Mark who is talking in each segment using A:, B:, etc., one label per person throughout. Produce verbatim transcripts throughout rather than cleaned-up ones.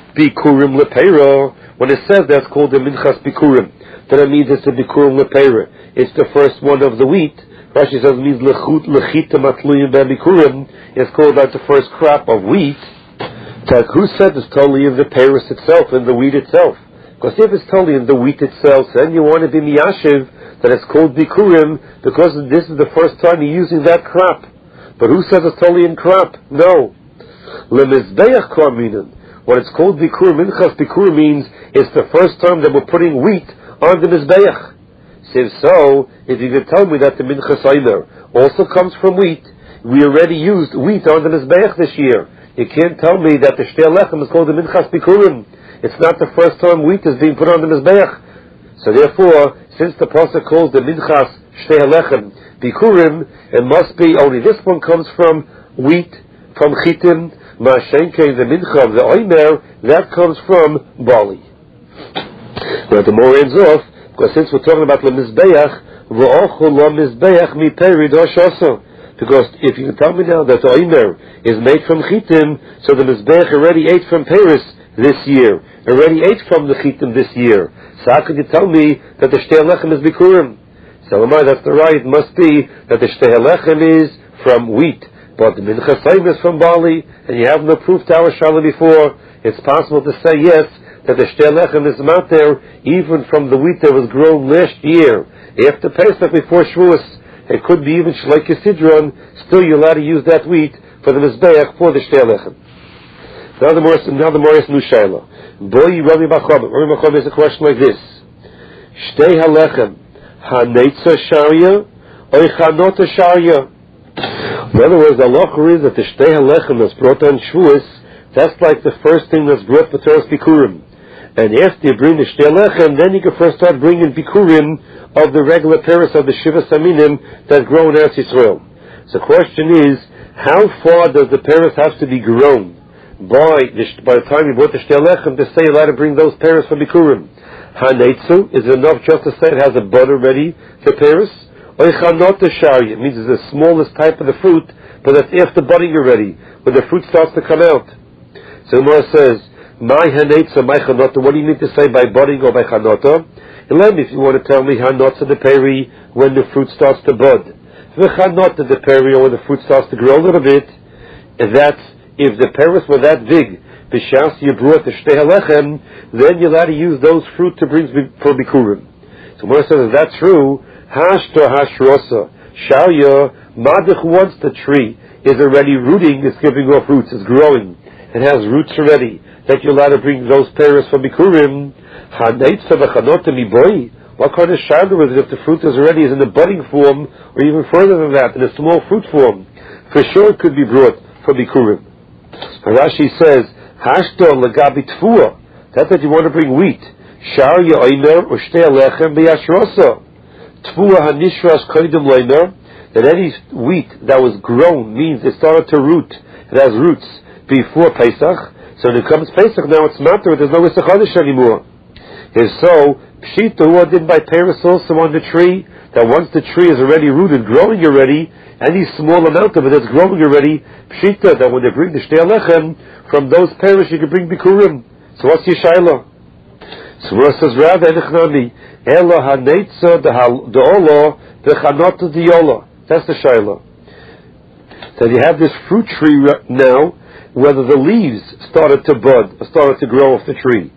A: Bikurim lepeira. When it says that's called the minchas bikurim, then it means it's the bikurim lepeira. It's the first one of the wheat. Rashi says it means lechut lechita matluyim bikurim. It's called like the first crop of wheat. So who said it's totally in the peiros itself, in the wheat itself? Because if it's totally in the wheat itself, then you want to be miyashiv that it's called bikurim because this is the first time you're using that crop. But who says it's totally in crop? No. Lemizbeach korminan. When it's called bikurim, minchas bikurim means it's the first time that we're putting wheat on the mizbeach. So, so if you can tell me that the minchas omer also comes from wheat, we already used wheat on the mizbeach this year. You can't tell me that the shtei lechem is called the minchas bikurim. It's not the first time wheat is being put on the mizbeach. So therefore, since the pasuk calls the minchas shtei lechem bikurim, it must be only this one comes from wheat, from chitim. Ma'ashenke, the mincha of the omer, that comes from barley. Now the more ends off, because since we're talking about the mizbeach, v'ochul lo mizbeach mi perid oshoso. Because if you can tell me now that the omer is made from chitim, so the mizbeach already ate from peris this year, already ate from the chitim this year. So how could you tell me that the shtei lechem is bikurim? So am I, that's the right, it must be that the shtei lechem is from wheat. But the minchas omer is from barley, and you have no proof to our shala before. It's possible to say yes, that the shtei lechem is out there, even from the wheat that was grown last year, after Pesach, before Shavuos. It could be even shleik sidron. Still, you're allowed to use that wheat for the mizbeach for the shtei lechem. Now the Morris, now the Morris Nushayla. Boy, Rabbi Bacham. Rabbi Bacham is a question like this: Shtei halechem haneitza sharia or chanota sharia? In other words, the halacha is that the shtei halechem that's brought on Shavuos, that's like the first thing that's brought b'teres bikurim. And after you bring the shtei lechem, then you can first start bringing bikurim of the regular peris of the shiva saminim that grow in Eretz Yisrael. So the question is, how far does the peris have to be grown by the, by the time you brought the shtei lechem to say you're allowed to bring those peris for bikurim? Haneitzu, is it enough just to say it has a butter ready for peris? It means it's the smallest type of the fruit, but that's after budding already, when the fruit starts to come out. So the Gemara says, "My hanetza, my chanota." What do you mean to say by budding or by chanota? Let me, if you want to tell me hanotza the peri when the fruit starts to bud, the chanota the peri or when the fruit starts to grow a little bit. And that's if the peris were that big, b'shas you brought the shtei halechem, then you're allowed to use those fruit to bring for bikurim. So the Gemara says, "Is that true?" Hashto hashrosa shalya madich, once the tree is already rooting, it's giving off roots, it's growing, it has roots already, that you're allowed to bring those pears from bikurim. Haneitza v'chanota miboy. What kind of shadow is it if the fruit is already is in the budding form, or even further than that, in a small fruit form? For sure it could be brought from bikurim. Rashi says, Hashto legabi tfua. That's that you want to bring wheat. Shalya oiner or shtei lechem b'yashrosa. Tfua hanishras koydem loiner, that any wheat that was grown means it started to root, it has roots before Pesach, so when it comes Pesach now it's matter, there's no Isach Chodesh anymore. If so, Pshita who did by Paris also on the tree, that once the tree is already rooted, growing already, any small amount of it that's growing already, Pshita, that when they bring the Shtei Lechem, from those Paris you can bring Bikurim. So what's your Shaila? So Rav says, Rav Enechnami, Ela haneitza the Ola, the Chanota the Ola. That's the Shaila. That you have this fruit tree now, whether the leaves started to bud, or started to grow off the tree.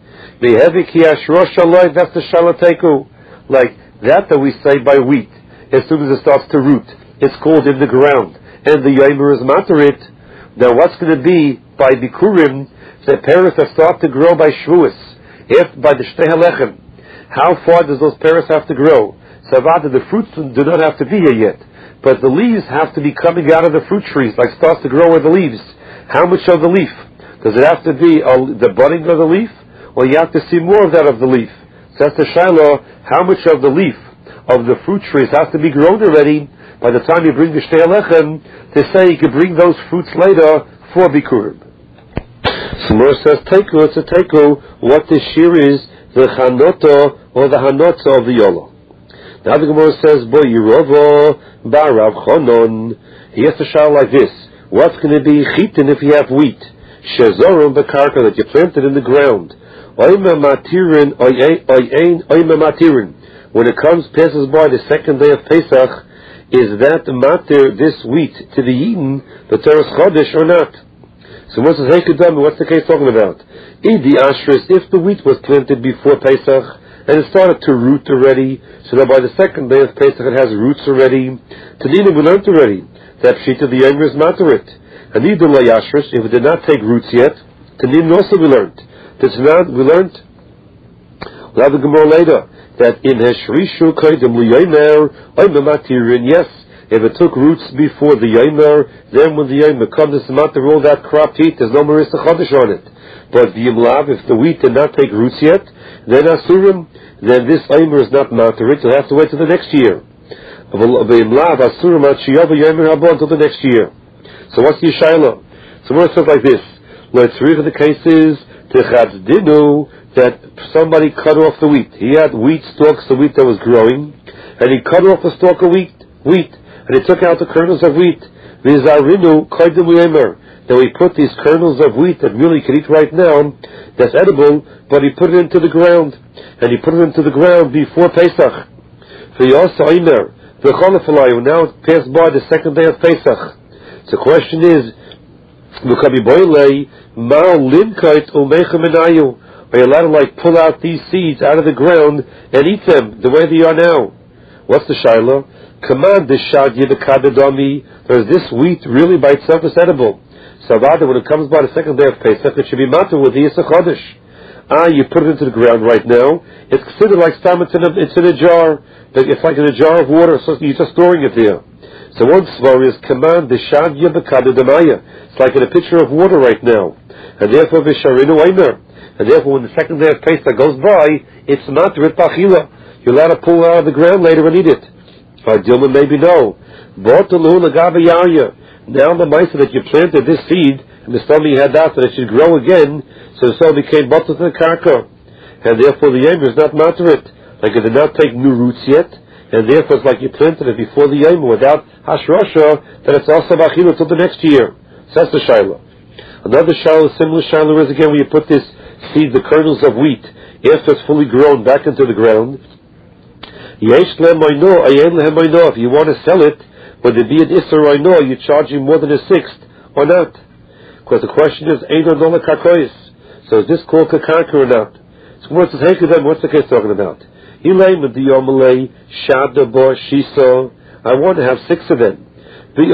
A: That's the Shaila Teku. Like that that we say by wheat. As soon as it starts to root, it's called in the ground. And the Yomer is Materit. Now what's going to be by Bikurim, the pears that start to grow by Shavuos, if by the Shtei Halechem, how far does those pears have to grow? Savada, the fruits do not have to be here yet, but the leaves have to be coming out of the fruit trees, like starts to grow with the leaves. How much of the leaf? Does it have to be uh, the budding of the leaf, or you have to see more of that of the leaf? So that's the Shiloh, how much of the leaf of the fruit trees has to be grown already by the time you bring the Shtei Halechem, to say you can bring those fruits later for Bikurim. Samur says, Teku, it's a Teku, what the shear is, the Chanota or the Hanotza of the Yola. Now the Gemara says, Bo Yerovo Barav Chonon. He has to shout like this. What's going to be chitin if you have wheat? Shezorum bekarka, that you planted in the ground. Oima matirin, oyein, oima matirin. When it comes, passes by the second day of Pesach, is that matir, this wheat, to the Eden, the Teres Chodesh, or not? So what's the Hekedam, what's the case talking about? Idi Ashris, if the wheat was planted before Pesach, and it started to root already, so that by the second day of Pesach it has roots already, Tanina we learned already, that Pshita the Yomer is matarit. And Idi La Yashris, if it did not take roots yet, Tanina also we learned. This not we learned, we'll have the Gemara later, that in Heshrishu Kaidim Liyomer, I'm a matirin, yes, if it took roots before the Yomer, then when the Yomer comes, it's not to roll that crop to eat, there's no Marissa Chodesh on it. But the Yimlav, if the wheat did not take roots yet, then Asurim, then this Yomer is not Matarit, you'll have to wait till the next year. The Yimlav, Asurim, Achiyava Yomer Haba until the next year. So what's the Yishayla? So what it says like this, let's read the cases, Techadz Dinu, that somebody cut off the wheat. He had wheat stalks, the wheat that was growing, and he cut off a stalk of wheat, wheat, and he took out the kernels of wheat. V'zarinu koydem yemer. Then we put these kernels of wheat that really can eat right now, that's edible, but he put it into the ground, and he put it into the ground before Pesach. V'yasa yemer v'cholafalayu. Now it passed by the second day of Pesach. So the question is, v'kabi boilei mal linkait umechaminayu. Are you allowed to like pull out these seeds out of the ground and eat them the way they are now? What's the Shiloh? Command the shad yidakadadami. There's this wheat really by itself is edible. So rather, when it comes by the second day of Pesach, it should be matter with the Yisach Chodesh. Ah, you put it into the ground right now. It's considered like stam. It's in a, it's in a jar. It's like in a jar of water. So you're just storing it there. So one svar is command the shad yidakadadamaya. It's like in a pitcher of water right now, and therefore visharinu aimer. And therefore, when the second day of Pesach goes by, it's not rit bachila. You're allowed to pull it out of the ground later and eat it. By Dilma, maybe no. Now the mice that you planted this seed, and the stomach you had that, that it should grow again, so the soil became bottled to the karka. And therefore the Yomer is not materit. Like it did not take new roots yet, and therefore it's like you planted it before the Yomer without hashrasha, that it's also bachila till the next year. So that's the Shiloh. Another Shiloh, similar Shiloh is again when you put this seed, the kernels of wheat, after it's fully grown back into the ground. If you want to sell it, would it be an Isser or no? You're charging more than a sixth or not? Because the question is, so is this called kakarka or not? So what's the what's the case talking about? I want to have six of them. He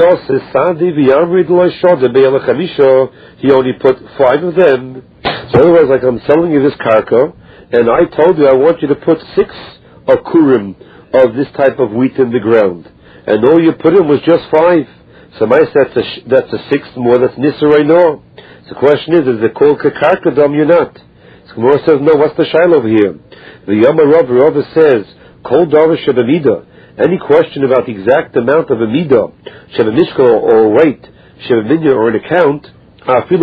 A: only put five of them. So otherwise, like I'm selling you this karka, and I told you I want you to put six akurim of this type of wheat in the ground, and all you put in was just five. So my that's a that's a sixth more. That's nisarei no. So the question is, is it called kakarka dam? You're not. So Gemara says no. What's the shaila over here? The Yama Rav Rav says kol davar shebamida. Any question about the exact amount of a midah, shebamishkal or weight, shebaminya or an account. Even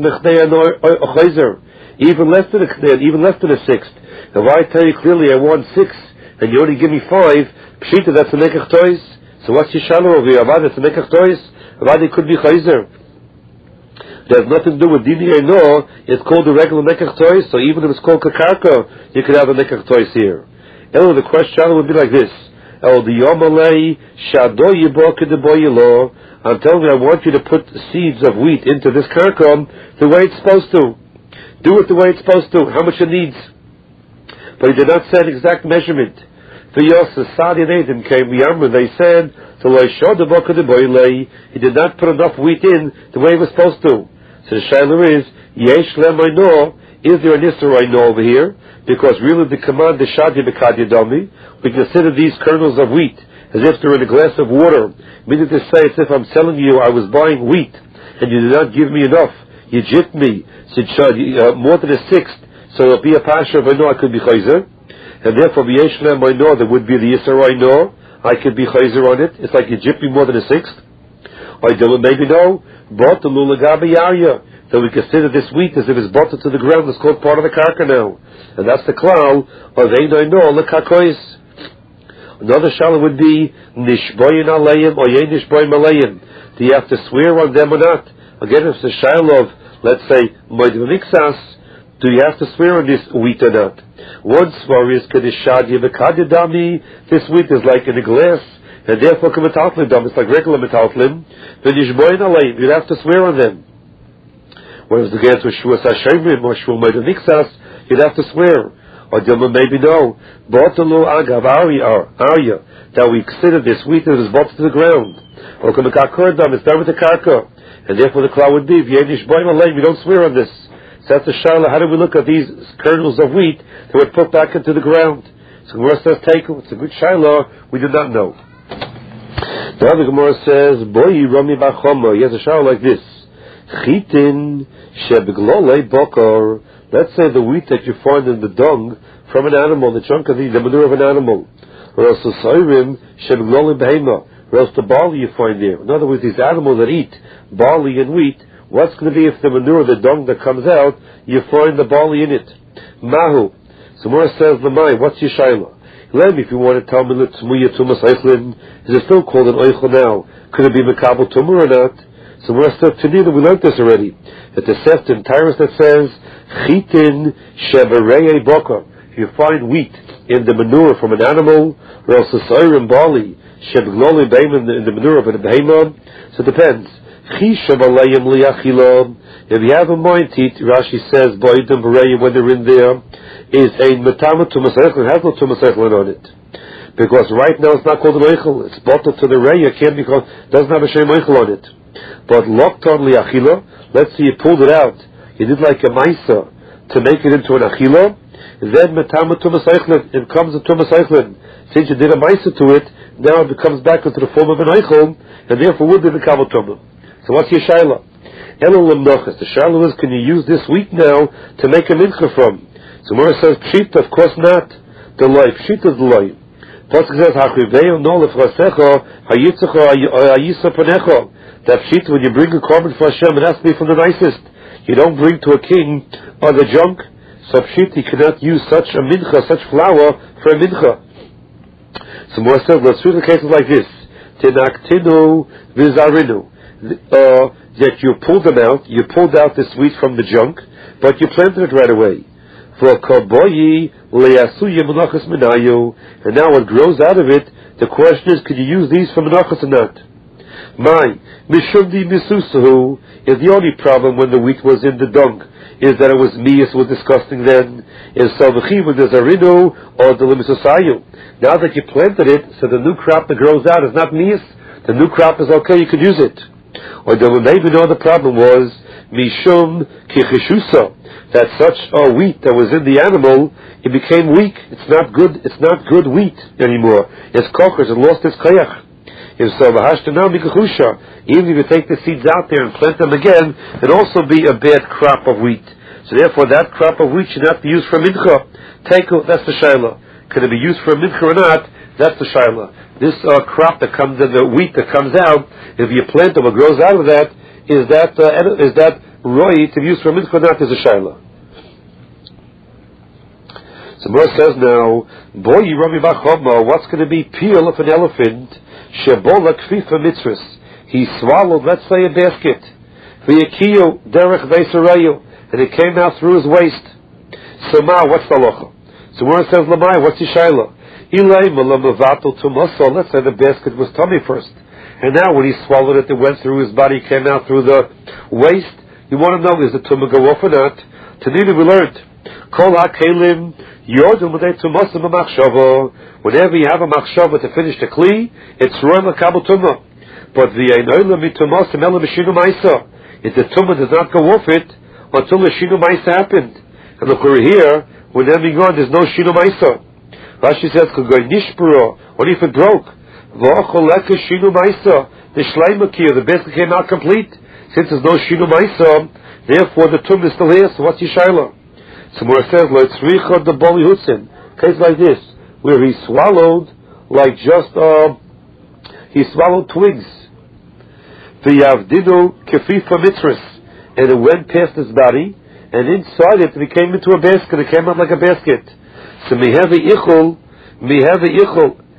A: less than a even less than a sixth. If I tell you clearly I want six, and you only give me five, pshita, that's a nekach tois. So what's your shalom over here? Avad, it's a nekach tois. Avad, it could be chayzer. It has nothing to do with dini no. It's called a regular nekach tois. So even if it's called kakarka, you could have a nekach tois here. Elo, the question would be like this: El the yomalei shado yibo kedeboyilo. I'm telling you, I want you to put seeds of wheat into this karka the way it's supposed to. Do it the way it's supposed to. How much it needs. But he did not say an exact measurement. The Yosef Sadi and Aiden came Yammer, they said, so I showed the book of the boile, he did not put enough wheat in the way he was supposed to. So the Shiloh is, Yesh lem I know, is there an Isser I know over here? Because really the command, the Shadi Bekadi Domi, we consider these kernels of wheat as if they're in a glass of water. Meaning to say, it's if I'm telling you I was buying wheat, and you did not give me enough, you jipped me, so uh, more than a sixth, so it'll be a pasha of I know I could be chayzer, and therefore b'yeshlem I know there would be the yisar I know I could be chayzer on it. It's like you jipped me more than a sixth. I don't maybe no, bought the lulagabi yarya, that we consider this wheat as if it's brought to the ground. It's called part of the karka now, and that's the klal of ein I know lekakois. Another shala would be nishboyin alayim or yen nishboyin alayim. Do you have to swear on them or not? Again, it's the shala of let's say, Moed Mixas, do you have to swear on this wheat or not? One svar is Kedishadya Bekadidami, this wheat is like in a glass, and therefore Kemetaltlim Dam, it's like regular Metaltlim, then Yishboin Alayim, you'd have to swear on them. Whereas the get with Shuas Hashemrim or Shul Moed Mixas, you'd have to swear. Or Dilma maybe no. Botalu Agav Arya, that we consider this wheat that is bought to the ground. Or Kemekakor Dam, it's done with the karka. And therefore the cloud would be, V'yenish Boim Alayim, you don't swear on this. So that's the Shaila. How do we look at these kernels of wheat that were put back into the ground? So Gemara says, take it. It's a good Shaila. We do not know. The other Gemara says, Boy Rami Bachoma. He has a Shaila like this. Chitin Shebeglole Bokor. Let's say the wheat that you find in the dung from an animal, the chunk of the, the manure of an animal. Or else the Soirim Shebeglole Behema. Or else the barley you find there. In other words, these animals that eat barley and wheat, what's going to be if the manure, the dung that comes out, you find the barley in it? Mahu. So Mora says, Lamai, what's your Shaila? Let me, if you want to tell me, is it still called an oichel now? Could it be Makabal Tumor or not? So Mora says, Tanina, we learned this already. That the Seftim Tyrus that says, Chitin Sheberei Boka. If you find wheat in the manure from an animal, or else the Soirim barley, Shebegloli Beim in the manure of a behemah, so it depends. If you have a mind teeth, Rashi says, Boidim Bereya, when they're in there, is a Matama Tumas Eichel, has no Tumas Eichel on it. Because right now it's not called an Eichel, it's bottled to the Reya, can't be called, doesn't have a Shem Eichel on it. But Lokton Liachila, let's say you pulled it out, you did like a Maisa to make it into an Achila, then Matama Tumas Eichel, it comes a Tumas Eichel. Since you did a Maisa to it, now it becomes back into the form of an Eichel, and therefore would be the Kabal Tumah. So what's your Shaila? Elul Lemnochas. The Shaila is, can you use this wheat now to make a mincha from? So Mora says, Pshita, of course not. The loy. Pshita is the loy. Pasuk says, Hachriveyo no lefrasecho, hayitzecho hayisa panecho. That Pshita, when you bring a carbon for Hashem, it has to be from the nicest. You don't bring to a king or the junk. So Pshita, you cannot use such a mincha, such flour for a mincha. So Mora says, let's read the cases like this. Tinaktinu vizarinu. Uh, that you pulled them out, you pulled out this wheat from the junk, but you planted it right away. And now what grows out of it, the question is, could you use these for menachas or not? My mishumdi misusahu is the only problem when the wheat was in the dung, is that it was miyas, was disgusting then, is salvachi when there's a rino or the limisosayu. Now that you planted it, so the new crop that grows out is not miyas, the new crop is okay, you could use it. Or the maybe know the problem was mishum kichishusa, that such a wheat that was in the animal, it became weak. It's not good. It's not good wheat anymore. It's kokers. It lost its koyach. If so, even if you take the seeds out there and plant them again, it'd also be a bad crop of wheat. So therefore, that crop of wheat should not be used for mincha. Take that's the shaila. Can it be used for mincha or not? That's the shaila. This uh, crop that comes in, the wheat that comes out, if you plant it, what grows out of that, is that uh, is that roi to use for mincha or not is a shaila. So Mor says now, boy, Rami Bachoma, what's going to be peel of an elephant? Shebola kfifa mitzvahs. He swallowed, let's say, a basket. V'yakiyo derech veisarayu, and it came out through his waist. So now, what's the halacha? So Mor says, Lamai, what's the shaila? Let's say the basket was tummy first, and now when he swallowed it, it went through his body, came out through the waist. You want to know, is the tumah go off or not? Tanina, we learned, kol ha'kelim yodel b'dei tumasim b'machshava. Whenever you have a machshava to finish the kli, it's roy l'kabel tumah. But the einoila mitumasim ela b'shinu ma'isa. If the tumah does not go off it until the shinu ma'isa happened, and look, we're here. Whenever you go, there's no shinu ma'isa. Rashi says, what if it broke? The shleimakir, the basket came out complete. Since there's no shinu ma'isa, therefore the tumah is still here, so what's your shaila? So Mor says, the boli hutzin. Case like this, where he swallowed, like just, uh, he swallowed twigs. V'yavdinu kefifa mitzvahs. And it went past his body, and inside it, it became into a basket, it came out like a basket. So mihevi ichul, mihevi ichul,